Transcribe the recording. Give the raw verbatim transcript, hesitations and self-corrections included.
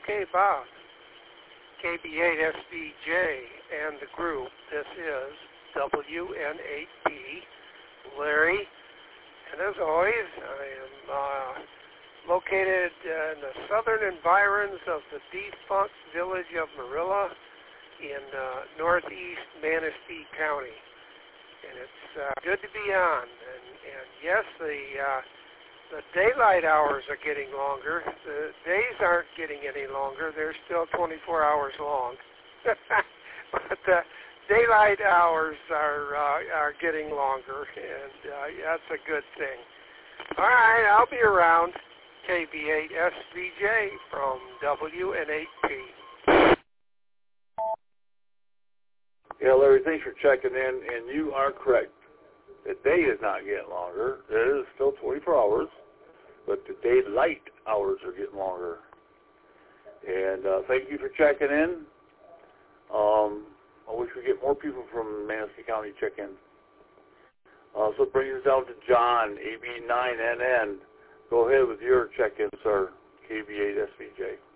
Okay, Bob. K B eight S V J and the group. This is W N eight P. Larry. And as always, I am uh, located uh, in the southern environs of the defunct village of Marilla in uh, northeast Manistee County. And it's uh, good to be on. And, and yes, the uh, the daylight hours are getting longer. The days aren't getting any longer. They're still twenty-four hours long. But the daylight hours are uh, are getting longer, and uh, that's a good thing. All right, I'll be around. K B eight S V J from W N eight P. Yeah, Larry, thanks for checking in, and you are correct. The day is not getting longer. It is still twenty-four hours, but the daylight hours are getting longer. And uh, thank you for checking in. Um, I wish we get more people from Manistee County check in. Uh, so it brings us down to John, A B nine N N. Go ahead with your check-in, sir, K B eight S V J.